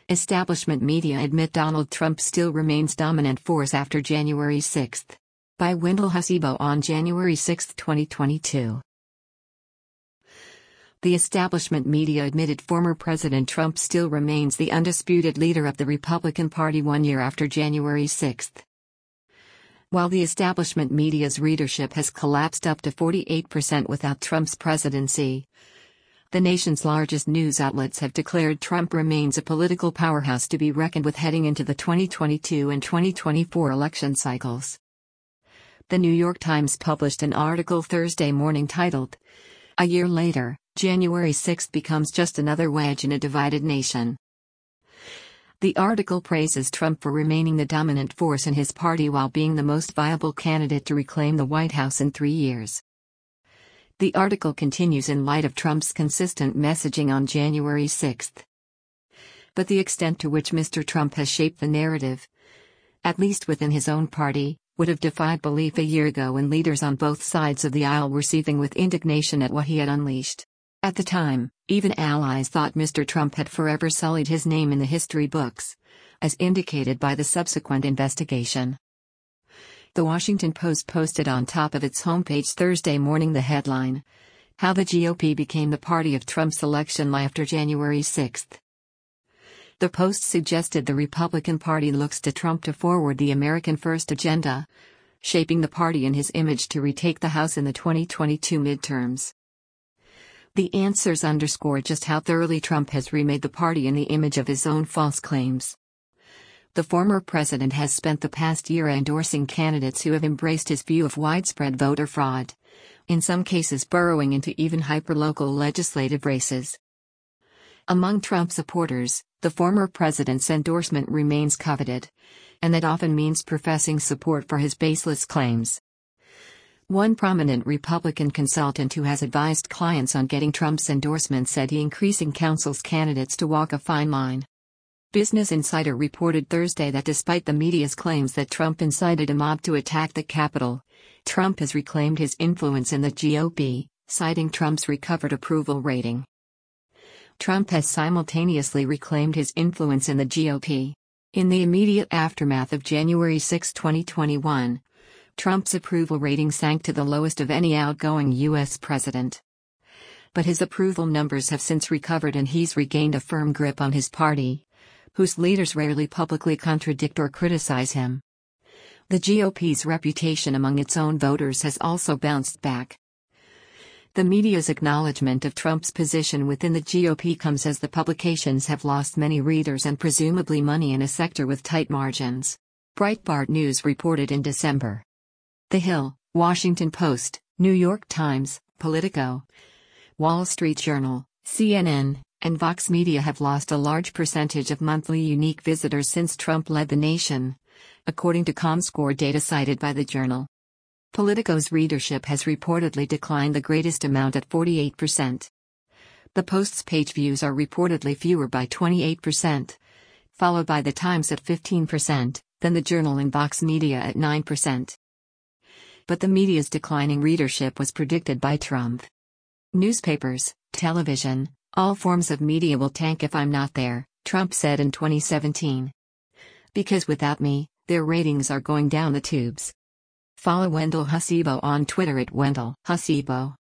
Establishment media admit Donald Trump still remains dominant force after January 6. By Wendell Hasibo on January 6, 2022. The establishment media admitted former President Trump still remains the undisputed leader of the Republican Party 1 year after January 6. While the establishment media's readership has collapsed up to 48% without Trump's presidency, the nation's largest news outlets have declared Trump remains a political powerhouse to be reckoned with heading into the 2022 and 2024 election cycles. The New York Times published an article Thursday morning titled, "A Year Later, January 6 becomes just another wedge in a divided nation." The article praises Trump for remaining the dominant force in his party while being the most viable candidate to reclaim the White House in 3 years. The article continues in light of Trump's consistent messaging on January 6. But the extent to which Mr. Trump has shaped the narrative, at least within his own party, would have defied belief a year ago when leaders on both sides of the aisle were seething with indignation at what he had unleashed. At the time, even allies thought Mr. Trump had forever sullied his name in the history books, as indicated by the subsequent investigation. The Washington Post posted on top of its homepage Thursday morning the headline, "How the GOP Became the Party of Trump's Election After January 6." The Post suggested the Republican Party looks to Trump to forward the American First agenda, shaping the party in his image to retake the House in the 2022 midterms. The answers underscore just how thoroughly Trump has remade the party in the image of his own false claims. The former president has spent the past year endorsing candidates who have embraced his view of widespread voter fraud, in some cases burrowing into even hyperlocal legislative races. Among Trump supporters, the former president's endorsement remains coveted, and that often means professing support for his baseless claims. One prominent Republican consultant who has advised clients on getting Trump's endorsement said he increasingly counsels candidates to walk a fine line. Business Insider reported Thursday that despite the media's claims that Trump incited a mob to attack the Capitol, Trump has reclaimed his influence in the GOP, citing Trump's recovered approval rating. Trump has simultaneously reclaimed his influence in the GOP. In the immediate aftermath of January 6, 2021, Trump's approval rating sank to the lowest of any outgoing U.S. president. But his approval numbers have since recovered and he's regained a firm grip on his party, whose leaders rarely publicly contradict or criticize him. The GOP's reputation among its own voters has also bounced back. The media's acknowledgement of Trump's position within the GOP comes as the publications have lost many readers and presumably money in a sector with tight margins. Breitbart News reported in December. The Hill, Washington Post, New York Times, Politico, Wall Street Journal, CNN, and Vox Media have lost a large percentage of monthly unique visitors since Trump led the nation, according to Comscore data cited by the Journal. Politico's readership has reportedly declined the greatest amount at 48%. The Post's page views are reportedly fewer by 28%, followed by the Times at 15%, then the Journal and Vox Media at 9%. But the media's declining readership was predicted by Trump. Newspapers, television, all forms of media will tank if I'm not there, Trump said in 2017. Because without me, their ratings are going down the tubes. Follow Wendell Hasibo on Twitter at Wendell Hasibo.